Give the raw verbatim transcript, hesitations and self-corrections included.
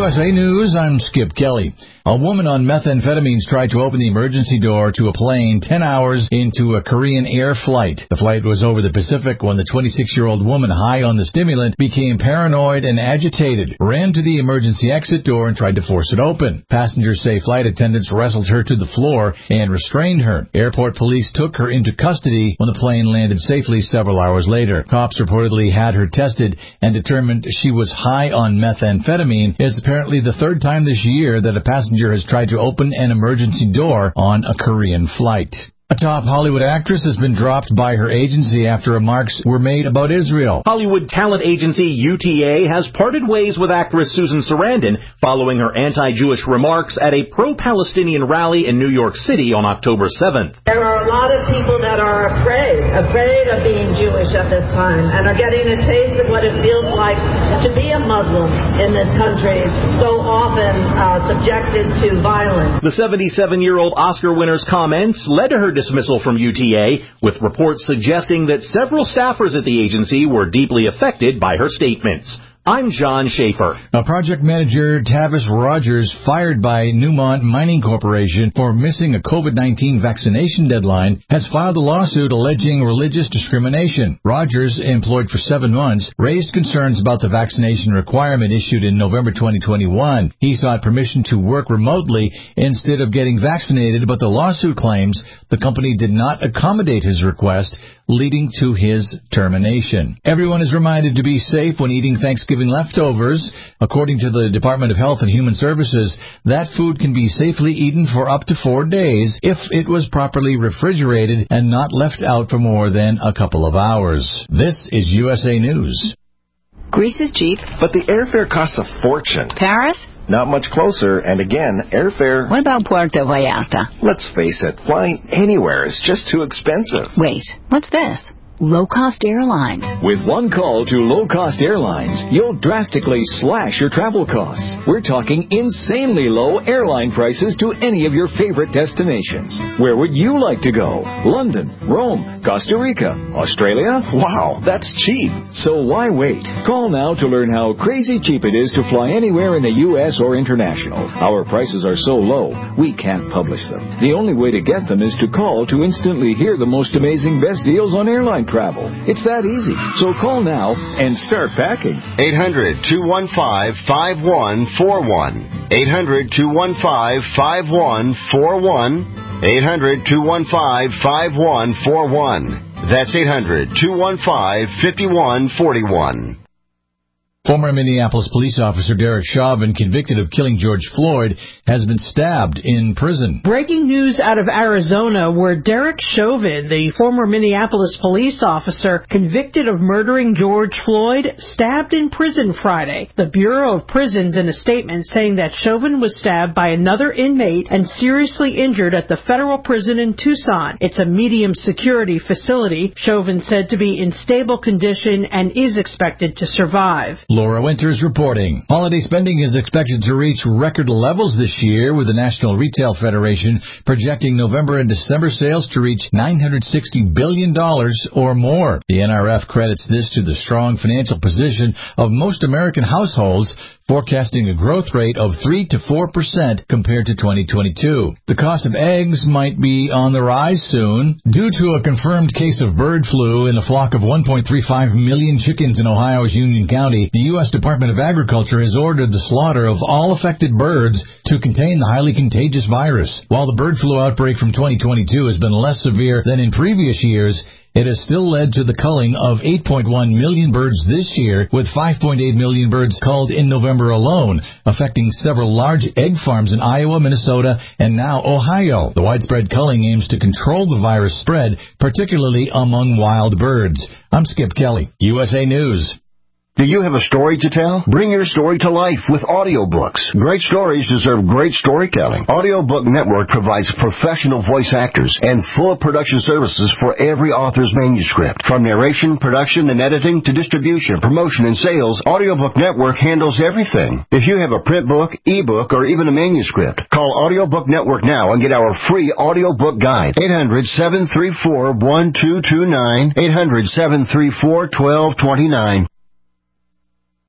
U S A News, I'm Skip Kelly. A woman on methamphetamines tried to open the emergency door to a plane ten hours into a Korean Air flight. The flight was over the Pacific when the twenty-six-year-old woman, high on the stimulant, became paranoid and agitated, ran to the emergency exit door and tried to force it open. Passengers say flight attendants wrestled her to the floor and restrained her. Airport police took her into custody when the plane landed safely several hours later. Cops reportedly had her tested and determined she was high on methamphetamine. It's apparently the third time this year that a passenger has tried to open an emergency door on a Korean flight. A top Hollywood actress has been dropped by her agency after remarks were made about Israel. Hollywood talent agency U T A has parted ways with actress Susan Sarandon following her anti-Jewish remarks at a pro-Palestinian rally in New York City on October seventh. There are a lot of people that are afraid, afraid of being Jewish at this time and are getting a taste of what it feels like to be a Muslim in this country, so often uh, subjected to violence. The seventy-seven-year-old Oscar winner's comments led to her dismissal from U T A, with reports suggesting that several staffers at the agency were deeply affected by her statements. I'm John Schaefer. Now, project manager Tavis Rogers, fired by Newmont Mining Corporation for missing a COVID nineteen vaccination deadline, has filed a lawsuit alleging religious discrimination. Rogers, employed for seven months, raised concerns about the vaccination requirement issued in November twenty twenty-one. He sought permission to work remotely instead of getting vaccinated, but the lawsuit claims the company did not accommodate his request, leading to his termination. Everyone is reminded to be safe when eating Thanksgiving leftovers. According to the Department of Health and Human Services, that food can be safely eaten for up to four days if it was properly refrigerated and not left out for more than a couple of hours. This is U S A News. Greece is cheap. But the airfare costs a fortune. Paris? Not much closer, and again, airfare... What about Puerto Vallarta? Let's face it, flying anywhere is just too expensive. Wait, what's this? Low-cost airlines. With one call to low-cost airlines, you'll drastically slash your travel costs. We're talking insanely low airline prices to any of your favorite destinations. Where would you like to go? London, Rome, Costa Rica, Australia? Wow, that's cheap. So why wait? Call now to learn how crazy cheap it is to fly anywhere in the U S or international. Our prices are so low, we can't publish them. The only way to get them is to call to instantly hear the most amazing best deals on airline travel. It's that easy. So call now and start packing. eight hundred, two one five, five one four one. eight hundred, two one five, five one four one. eight hundred, two one five, five one four one. That's eight hundred, two one five, five one four one. Former Minneapolis police officer Derek Chauvin, convicted of killing George Floyd, has been stabbed in prison. Breaking news out of Arizona, where Derek Chauvin, the former Minneapolis police officer convicted of murdering George Floyd, stabbed in prison Friday. The Bureau of Prisons in a statement saying that Chauvin was stabbed by another inmate and seriously injured at the federal prison in Tucson. It's a medium security facility. Chauvin said to be in stable condition and is expected to survive. Laura Winters reporting. Holiday spending is expected to reach record levels this year, with the National Retail Federation projecting November and December sales to reach nine hundred sixty billion dollars or more. The N R F credits this to the strong financial position of most American households, forecasting a growth rate of three to four percent compared to twenty twenty-two. The cost of eggs might be on the rise soon. Due to a confirmed case of bird flu in a flock of one point three five million chickens in Ohio's Union County, the U S Department of Agriculture has ordered the slaughter of all affected birds to contain the highly contagious virus. While the bird flu outbreak from twenty twenty-two has been less severe than in previous years, it has still led to the culling of eight point one million birds this year, with five point eight million birds culled in November alone, affecting several large egg farms in Iowa, Minnesota, and now Ohio. The widespread culling aims to control the virus spread, particularly among wild birds. I'm Skip Kelly, U S A News. Do you have a story to tell? Bring your story to life with audiobooks. Great stories deserve great storytelling. Audiobook Network provides professional voice actors and full production services for every author's manuscript. From narration, production, and editing to distribution, promotion, and sales, Audiobook Network handles everything. If you have a print book, ebook, or even a manuscript, call Audiobook Network now and get our free audiobook guide. eight hundred, seven three four, one two two nine, eight hundred, seven three four, one two two nine.